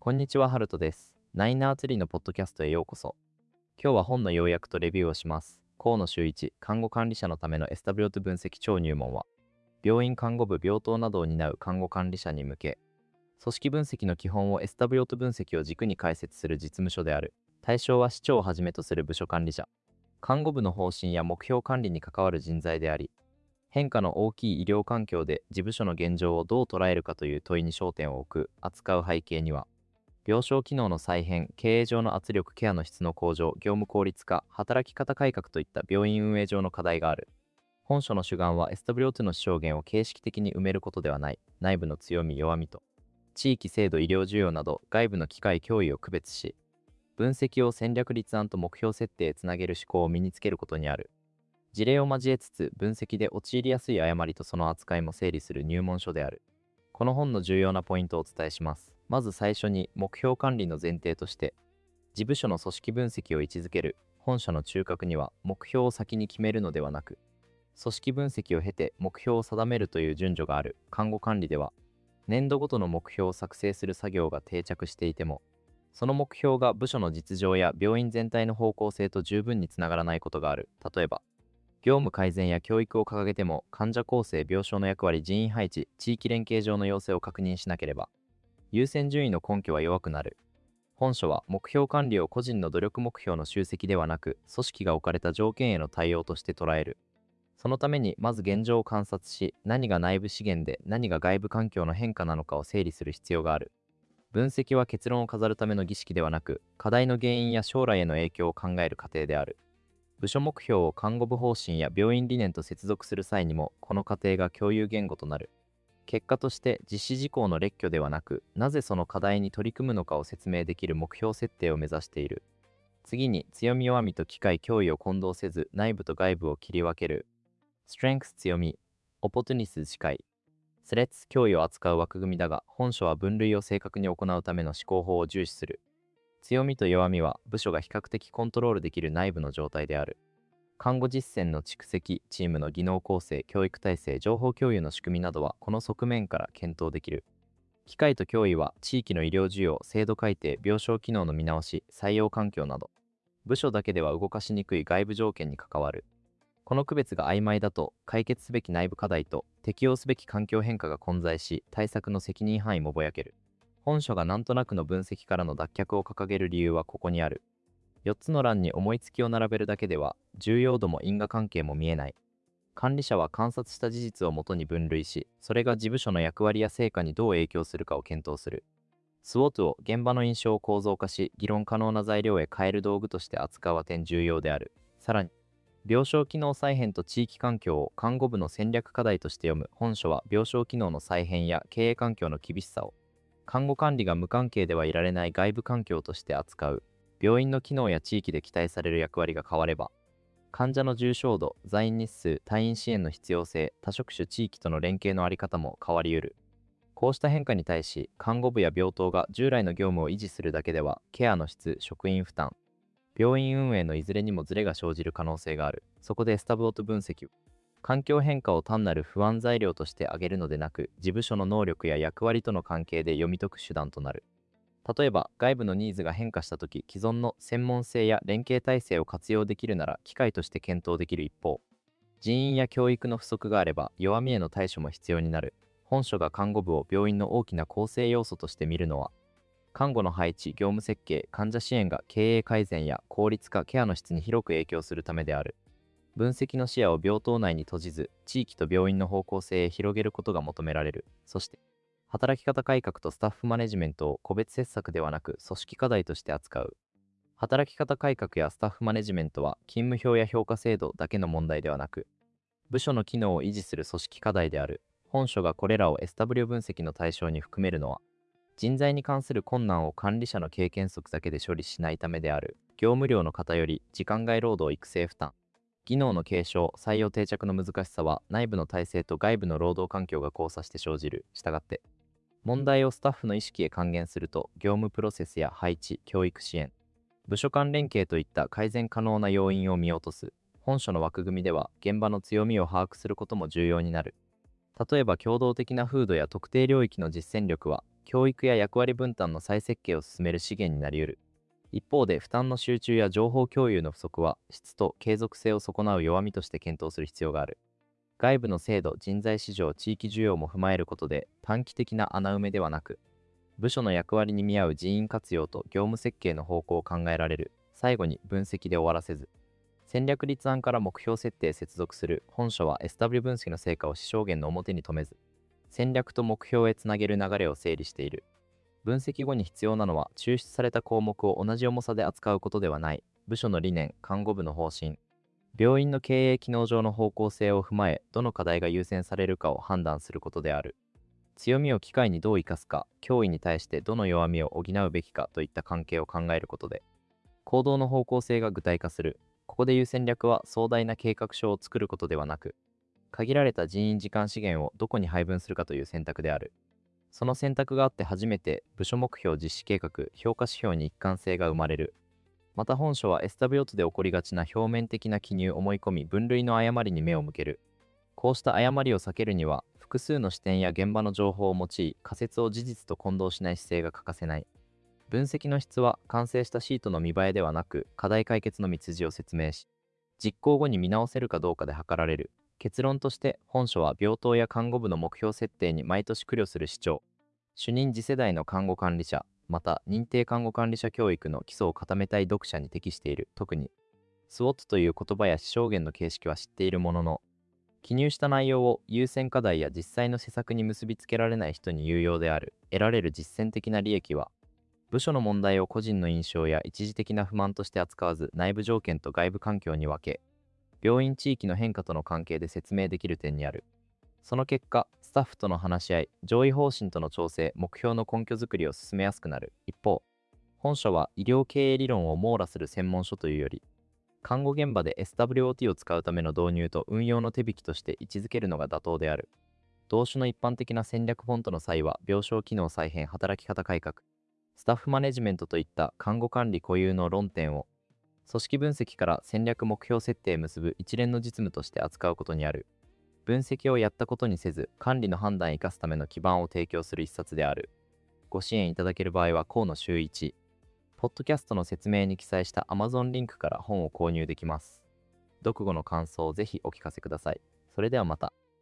こんにちは、ハルトです。ナイナーツリーのポッドキャストへようこそ。今日は本の要約とレビューをします。河野修一、看護管理者のためのエスタブロト分析超入門は、病院看護部病棟などを担う看護管理者に向け、組織分析の基本をエスタブロト分析を軸に解説する実務書である。対象は市長をはじめとする部署管理者、看護部の方針や目標管理に関わる人材であり、変化の大きい医療環境で事務所の現状をどう捉えるかという問いに焦点を置く、扱う背景には、病床機能の再編、経営上の圧力、ケアの質の向上、業務効率化、働き方改革といった病院運営上の課題がある。本書の主眼は SW2 の証言を形式的に埋めることではない、内部の強み、弱みと、地域制度、医療需要など外部の機会、脅威を区別し、分析を戦略立案と目標設定へつなげる思考を身につけることにある。事例を交えつつ、分析で陥りやすい誤りとその扱いも整理する入門書である。この本の重要なポイントをお伝えします。まず最初に目標管理の前提として、事務所の組織分析を位置づける。本書の中核には目標を先に決めるのではなく、組織分析を経て目標を定めるという順序がある。看護管理では、年度ごとの目標を作成する作業が定着していても、その目標が部署の実情や病院全体の方向性と十分につながらないことがある。例えば、業務改善や教育を掲げても患者構成、病床の役割、人員配置、地域連携上の要請を確認しなければ、優先順位の根拠は弱くなる。本書は目標管理を個人の努力目標の集積ではなく、組織が置かれた条件への対応として捉える。そのためにまず現状を観察し、何が内部資源で何が外部環境の変化なのかを整理する必要がある。分析は結論を飾るための儀式ではなく、課題の原因や将来への影響を考える過程である。部署目標を看護部方針や病院理念と接続する際にも、この過程が共有言語となる。結果として実施事項の列挙ではなく、なぜその課題に取り組むのかを説明できる目標設定を目指している。次に強み弱みと機会脅威を混同せず、内部と外部を切り分ける。Strengths 強み、Opportunities 視界、Threats 脅威を扱う枠組みだが、本書は分類を正確に行うための思考法を重視する。強みと弱みは部署が比較的コントロールできる内部の状態である。看護実践の蓄積、チームの技能構成、教育体制、情報共有の仕組みなどはこの側面から検討できる。機会と脅威は地域の医療需要、制度改定、病床機能の見直し、採用環境など、部署だけでは動かしにくい外部条件に関わる。この区別が曖昧だと、解決すべき内部課題と適応すべき環境変化が混在し、対策の責任範囲もぼやける。本書がなんとなくの分析からの脱却を掲げる理由はここにある。4つの欄に思いつきを並べるだけでは、重要度も因果関係も見えない。管理者は観察した事実をもとに分類し、それが事務所の役割や成果にどう影響するかを検討する。SWOT を現場の印象を構造化し、議論可能な材料へ変える道具として扱うは点重要である。さらに、病床機能再編と地域環境を看護部の戦略課題として読む。本書は病床機能の再編や経営環境の厳しさを、看護管理が無関係ではいられない外部環境として扱う。病院の機能や地域で期待される役割が変われば、患者の重症度、在院日数、退院支援の必要性、多職種地域との連携の在り方も変わりうる。こうした変化に対し、看護部や病棟が従来の業務を維持するだけでは、ケアの質、職員負担、病院運営のいずれにもズレが生じる可能性がある。そこでエスタブロト分析、環境変化を単なる不安材料として挙げるのでなく、事務所の能力や役割との関係で読み解く手段となる。例えば、外部のニーズが変化したとき、既存の専門性や連携体制を活用できるなら機会として検討できる一方、人員や教育の不足があれば弱みへの対処も必要になる。本書が看護部を病院の大きな構成要素として見るのは、看護の配置、業務設計、患者支援が経営改善や効率化、ケアの質に広く影響するためである。分析の視野を病棟内に閉じず、地域と病院の方向性へ広げることが求められる。そして、働き方改革とスタッフマネジメントを個別施策ではなく組織課題として扱う。働き方改革やスタッフマネジメントは勤務表や評価制度だけの問題ではなく、部署の機能を維持する組織課題である。本書がこれらを SW 分析の対象に含めるのは、人材に関する困難を管理者の経験則だけで処理しないためである。業務量の偏り、時間外労働育成負担、技能の継承、採用定着の難しさは内部の体制と外部の労働環境が交差して生じる。したがって、問題をスタッフの意識へ還元すると、業務プロセスや配置、教育支援、部署間連携といった改善可能な要因を見落とす。本書の枠組みでは、現場の強みを把握することも重要になる。例えば、共同的な風土や特定領域の実践力は、 教育や役割分担の再設計を進める資源になり得る。一方で、負担の集中や情報共有の不足は、質と継続性を損なう弱みとして検討する必要がある。外部の制度、人材市場、地域需要も踏まえることで、短期的な穴埋めではなく、部署の役割に見合う人員活用と業務設計の方向を考えられる。最後に分析で終わらせず、戦略立案から目標設定へ接続する。本書は SW 分析の成果を至小限の表に留めず、戦略と目標へつなげる流れを整理している。分析後に必要なのは、抽出された項目を同じ重さで扱うことではない。部署の理念、看護部の方針、病院の経営機能上の方向性を踏まえ、どの課題が優先されるかを判断することである。強みを機会にどう生かすか、脅威に対してどの弱みを補うべきかといった関係を考えることで、行動の方向性が具体化する。ここでいう戦略は壮大な計画書を作ることではなく、限られた人員時間資源をどこに配分するかという選択である。その選択があって初めて部署目標実施計画、評価指標に一貫性が生まれる。また本書は SW で起こりがちな表面的な記入、思い込み、分類の誤りに目を向ける。こうした誤りを避けるには、複数の視点や現場の情報を用い、仮説を事実と混同しない姿勢が欠かせない。分析の質は完成したシートの見栄えではなく、課題解決の道筋を説明し、実行後に見直せるかどうかで測られる。結論として、本書は病棟や看護部の目標設定に毎年苦慮する市長、主任次世代の看護管理者、また認定看護管理者教育の基礎を固めたい読者に適している。特に、SWOT という言葉や至小限の形式は知っているものの、記入した内容を優先課題や実際の施策に結びつけられない人に有用である。得られる実践的な利益は、部署の問題を個人の印象や一時的な不満として扱わず、内部条件と外部環境に分け、病院地域の変化との関係で説明できる点にある。その結果、スタッフとの話し合い、上位方針との調整、目標の根拠づくりを進めやすくなる。一方、本書は医療経営理論を網羅する専門書というより、看護現場で SWOT を使うための導入と運用の手引きとして位置づけるのが妥当である。同種の一般的な戦略フォントの際は、病床機能再編、働き方改革、スタッフマネジメントといった看護管理固有の論点を、組織分析から戦略目標設定を結ぶ一連の実務として扱うことにある。分析をやったことにせず、管理の判断を生かすための基盤を提供する一冊である。ご支援いただける場合は、河野修一、ポッドキャストの説明に記載した Amazon リンクから本を購入できます。読後の感想をぜひお聞かせください。それではまた。